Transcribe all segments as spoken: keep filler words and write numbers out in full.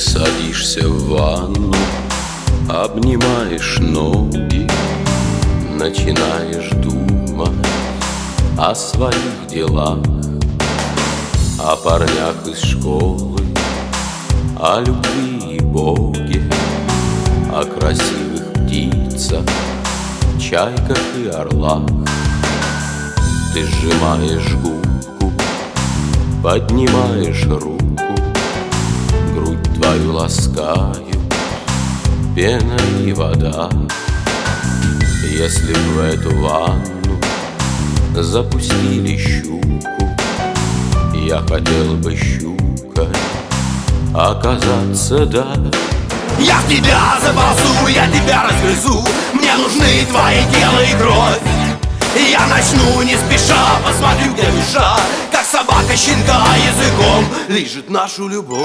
садишься в ванну, обнимаешь ноги, начинаешь думать о своих делах, о парнях из школы, о любви и Боге, о красивых птицах, чайках и орлах. Ты сжимаешь губку, поднимаешь руку, грудь твою ласкают пена и вода. Если б в эту ванну запустили щуку, я хотел бы щукой оказаться, да. Я в тебя заползу, я тебя разгрызу, мне нужны твои тело и кровь. Я начну не спеша, посмотрю, где душа, как собака щенка языком лижет нашу любовь.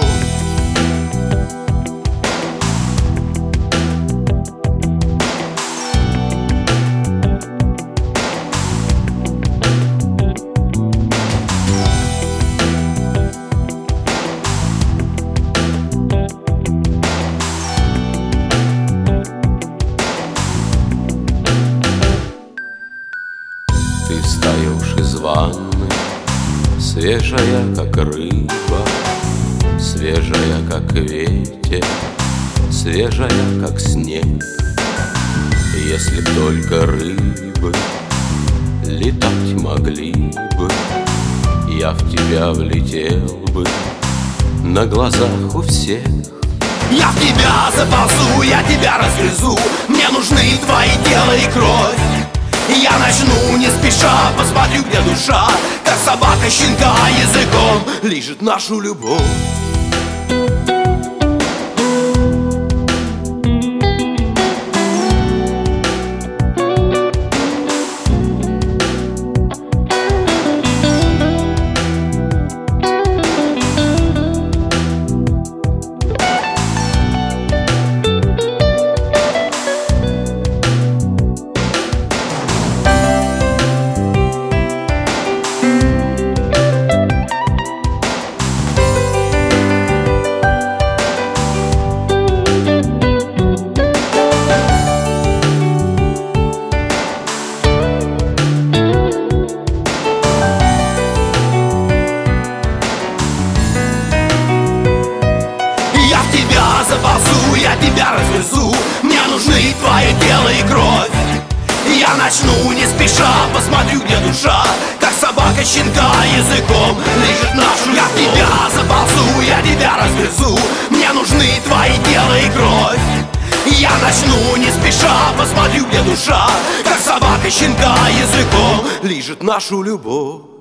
Ты встаешь из ванны, свежая, как рыба, свежая, как ветер, свежая, как снег. Если б только рыбы летать могли бы, я в тебя влетел бы на глазах у всех. Я в тебя заползу, я тебя разгрызу, мне нужны твои тело и кровь. Я начну не спеша, посмотрю, где душа, как собака щенка языком лижет нашу любовь. Заползу, я тебя разгрызу, мне нужны твое тело и кровь. Я начну не спеша, посмотрю, где душа, как собака щенка языком лижет нашу любовь. Я в тебя заползу, я тебя разгрызу, мне нужны твои тело и кровь. Я начну не спеша, посмотрю, где душа, как собака щенка языком лижет нашу любовь.